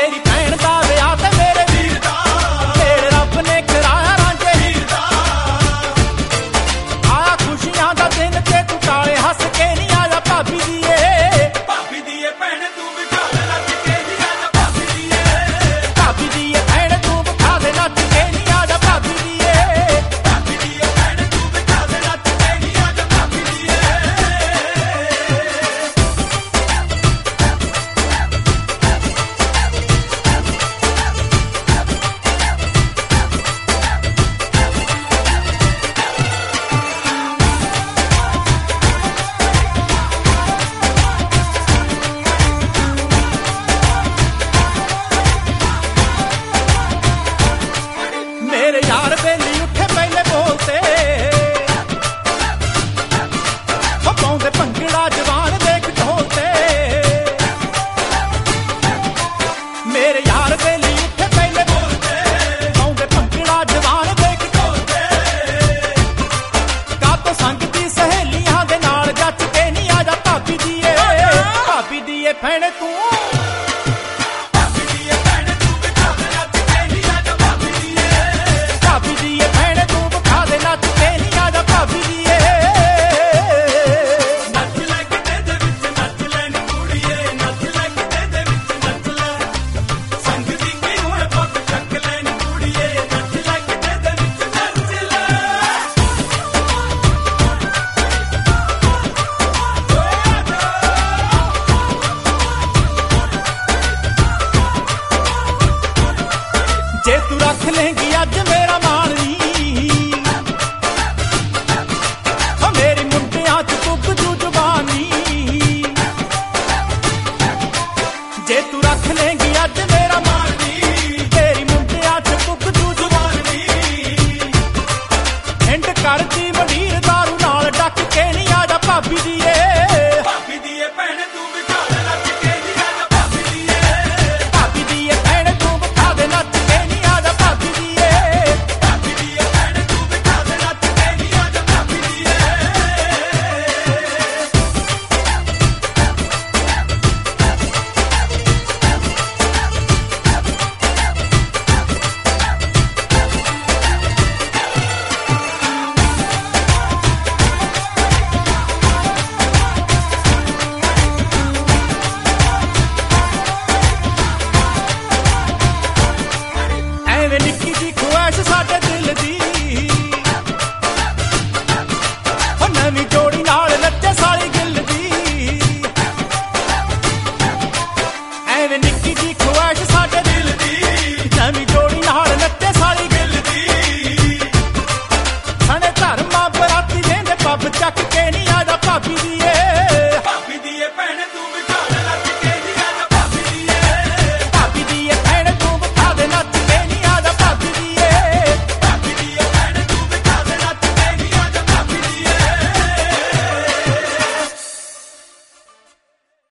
ਤੇਰੀ ਭੈਣ ਦਾ ਵਿਆਹ ਤੇ ਮੇਰੇ ਵੀਰ ਦਾ ਤੇਰੇ ਰੱਬ ਨੇ ਕਰਾਇਆ ਰਾਂਝੇ ਹੀਰ ਦਾ ਆਇਆ ਖੁਸ਼ੀਆਂ ਦਾ ਦਿਨ ਤੇ ਤੂੰ ਕਾਲੇ ਹੱਸ ਕੇ ਨਹੀਂ ਆਇਆ ਭਾਬੀ ਦੀਏ ਭੈਣ ਤੂੰ ਵਿਖਾ ਦੇ ਨੱਚ ਕੇ ਨਹੀਂ ਆਜਾ ਭਾਬੀ ਦੀਏ ਭੈਣ ਤੂੰ ਵਿਖਾ ਦੇ ਨੱਚ ਕੇ ਨਹੀਂ ਆਜਾ ਭਾਬੀ ਦੀਏ ਭੈਣ ਤੂੰ ਵਿਖਾ ਦੇ ਨੱਚ ਕੇ ਨਹੀਂ ਆਜਾ ਭਾਬੀ ਦੀਏ मेरे यार बेली उठे पहले बोलते पाउंदे भंगड़ा जवान देख ढोलते मेरे यार बेली उठे पहले बोलते पाउंदे भंगड़ा जवान देख ढोलते का तो संग दी सहेलियां दे नाल जच के नहीं आजा भाभी दीए भैण तू जे तू रख लेंगी अज मेरा मान नी मेरी मुंडियां च पुग जू जवानी जे तू रख लेंगी अज मेरा मान नी तेरी मुंडियां च पुग जू जवानी हिंड करदी मंडीर दारू नाल डक के नहीं आजा भाभी दीए भैण तू विखा दे नच के नहीं आजा भाभी दीए भैण तू विखा दे नच के नहीं आजा भाभी दीए भैण तू विखा दे नच के नहीं आजा भाभी दीए ਐਵੇਂ ਨਿੱਕੀ ਜੀ ਖੁਆਇਸ਼ ਸਾਡੇ ਦਿਲ ਦੀ ਹੋ ਨਵੀਂ ਜੋੜੀ ਨਾਲ ਨੱਚੇ ਸਾਲੀ ਗਿੱਲ ਦੀ ਐਵੇਂ ਨਿੱਕੀ ਜੀ ਖੁਆਇਸ਼